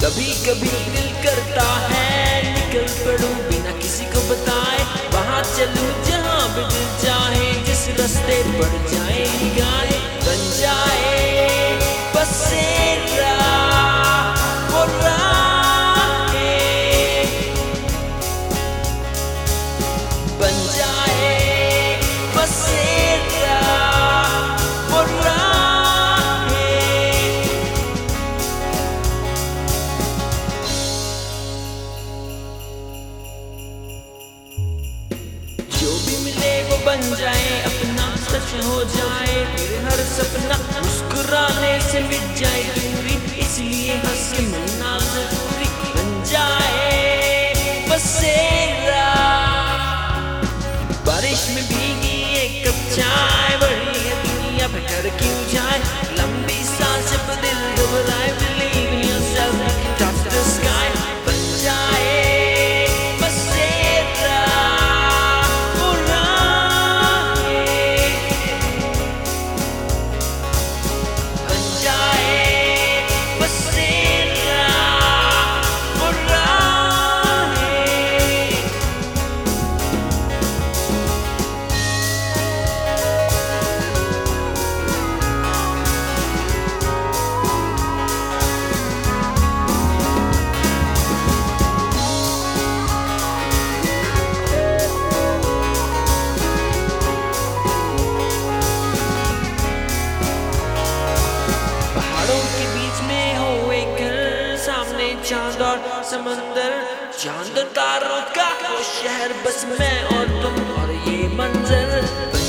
कभी कभी दिल करता है निकल पड़ूं बिना किसी को बताए, वहां चलूं जहां भी दिल चाहे, जिस रास्ते पर जाए निगाहें बन जाए बसेरा वो राहें, बन जाए बसेरा वो राहें। जो भी मिले वो बन जाए अपना, सच हो जाए फिर हर सपना, मुस्कुराने से मिट जाए दूरी, इसलिए हंस के मिलना जरूरी बन जाए बसेरा। बारिश में भीगी एक कप चाय, बड़ी है दुनिया भटक क्यों जाए, लंबी सांस पर दिल घबराए, believe in yourself touch the sky, बन जाए बसेरा वो राहें, बन जाए बसेरा वो राहें। पहाड़ों के बीच में हो एक घर, सामने चांद और समंदर, चांद तारों का वो शहर, बस मैं और तुम और ये मंजर।